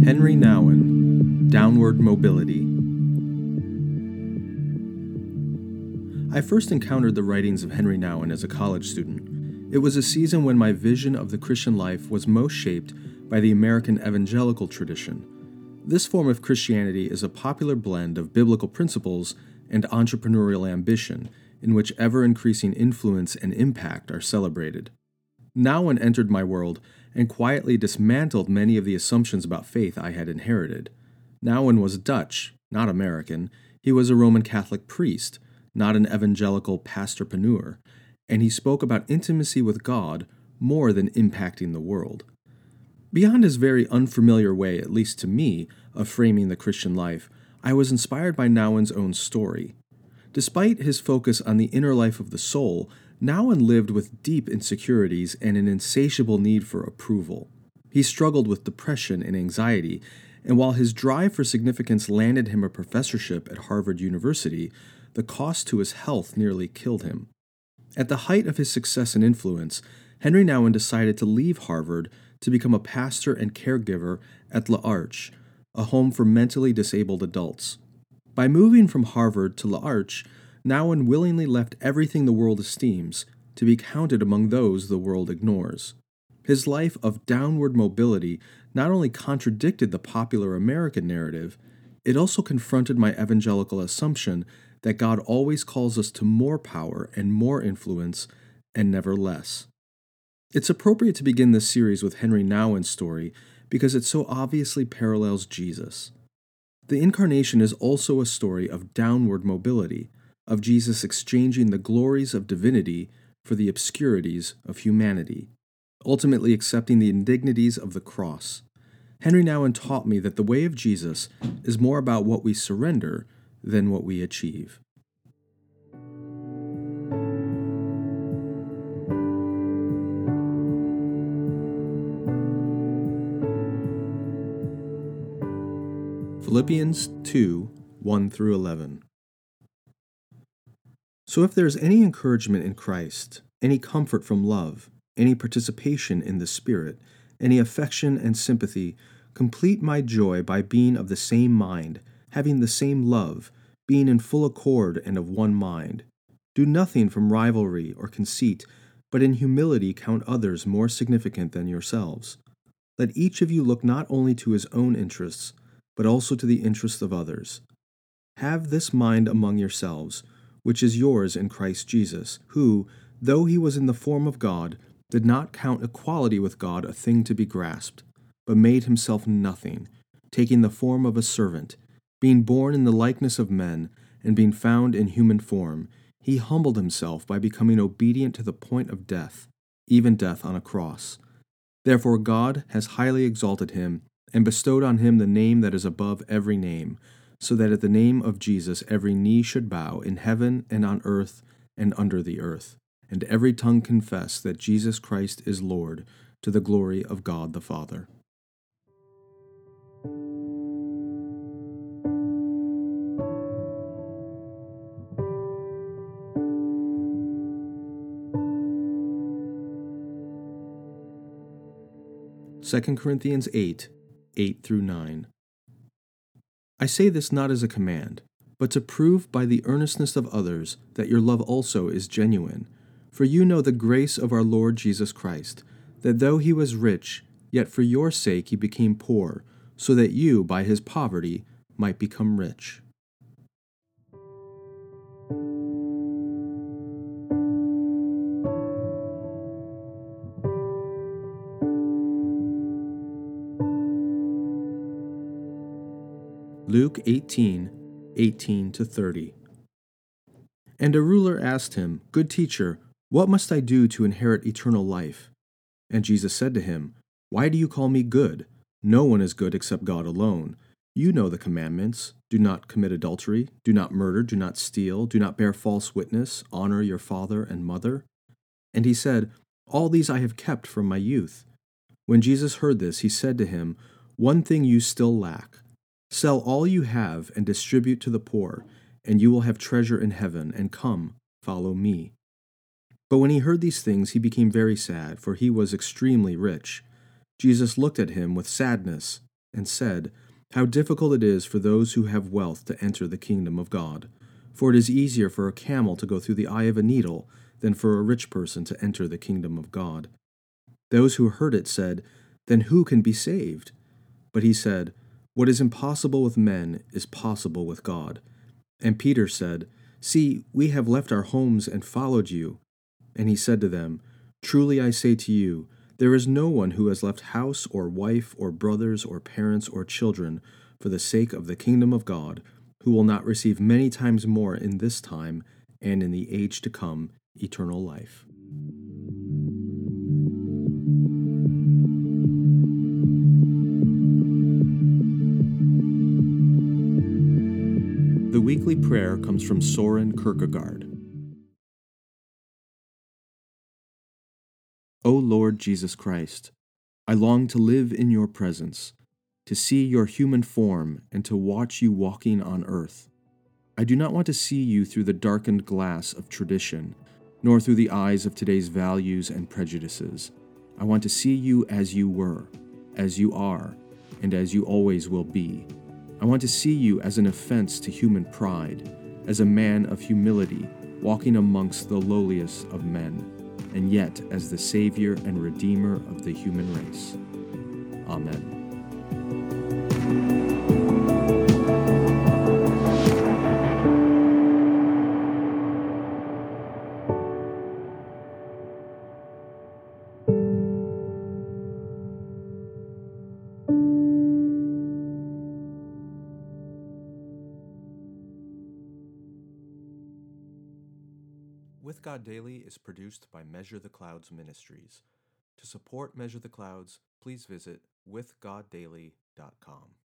Henry Nouwen, Downward Mobility. I first encountered the writings of Henry Nouwen as a college student. It was a season when my vision of the Christian life was most shaped by the American evangelical tradition. This form of Christianity is a popular blend of biblical principles and entrepreneurial ambition, in which ever-increasing influence and impact are celebrated. Nouwen entered my world and quietly dismantled many of the assumptions about faith I had inherited. Nouwen was Dutch, not American. He was a Roman Catholic priest, not an evangelical pastorpreneur, and he spoke about intimacy with God more than impacting the world. Beyond his very unfamiliar way, at least to me, of framing the Christian life, I was inspired by Nouwen's own story. Despite his focus on the inner life of the soul, Nouwen lived with deep insecurities and an insatiable need for approval. He struggled with depression and anxiety, and while his drive for significance landed him a professorship at Harvard University, the cost to his health nearly killed him. At the height of his success and influence, Henry Nouwen decided to leave Harvard to become a pastor and caregiver at L'Arche, a home for mentally disabled adults. By moving from Harvard to L'Arche, Nouwen willingly left everything the world esteems to be counted among those the world ignores. His life of downward mobility not only contradicted the popular American narrative, it also confronted my evangelical assumption that God always calls us to more power and more influence, and never less. It's appropriate to begin this series with Henry Nouwen's story because it so obviously parallels Jesus. The Incarnation is also a story of downward mobility, of Jesus exchanging the glories of divinity for the obscurities of humanity, ultimately accepting the indignities of the cross. Henry Nouwen taught me that the way of Jesus is more about what we surrender than what we achieve. Philippians 2, 1-11. So if there is any encouragement in Christ, any comfort from love, any participation in the Spirit, any affection and sympathy, complete my joy by being of the same mind, having the same love, being in full accord and of one mind. Do nothing from rivalry or conceit, but in humility count others more significant than yourselves. Let each of you look not only to his own interests, but also to the interests of others. Have this mind among yourselves, which is yours in Christ Jesus, who, though he was in the form of God, did not count equality with God a thing to be grasped, but made himself nothing, taking the form of a servant. Being born in the likeness of men, and being found in human form, he humbled himself by becoming obedient to the point of death, even death on a cross. Therefore God has highly exalted him, and bestowed on him the name that is above every name, so that at the name of Jesus every knee should bow in heaven and on earth and under the earth, and every tongue confess that Jesus Christ is Lord, to the glory of God the Father. Second Corinthians 8, 8-9. I say this not as a command, but to prove by the earnestness of others that your love also is genuine. For you know the grace of our Lord Jesus Christ, that though he was rich, yet for your sake he became poor, so that you, by his poverty, might become rich. Luke 18, 18-30. And a ruler asked him, Good teacher, what must I do to inherit eternal life? And Jesus said to him, Why do you call me good? No one is good except God alone. You know the commandments. Do not commit adultery, do not murder, do not steal, do not bear false witness, honor your father and mother. And he said, All these I have kept from my youth. When Jesus heard this, he said to him, One thing you still lack. Sell all you have and distribute to the poor, and you will have treasure in heaven, and come, follow me. But when he heard these things, he became very sad, for he was extremely rich. Jesus looked at him with sadness and said, "How difficult it is for those who have wealth to enter the kingdom of God. For it is easier for a camel to go through the eye of a needle than for a rich person to enter the kingdom of God." Those who heard it said, "Then who can be saved?" But he said, "What is impossible with men is possible with God." And Peter said, "See, we have left our homes and followed you." And he said to them, "Truly I say to you, there is no one who has left house or wife or brothers or parents or children for the sake of the kingdom of God, who will not receive many times more in this time and in the age to come eternal life." The weekly prayer comes from Soren Kierkegaard. O Lord Jesus Christ, I long to live in your presence, to see your human form, and to watch you walking on earth. I do not want to see you through the darkened glass of tradition, nor through the eyes of today's values and prejudices. I want to see you as you were, as you are, and as you always will be. I want to see you as an offense to human pride, as a man of humility, walking amongst the lowliest of men, and yet as the Savior and Redeemer of the human race. Amen. With God Daily is produced by Measure the Clouds Ministries. To support Measure the Clouds, please visit withgoddaily.com.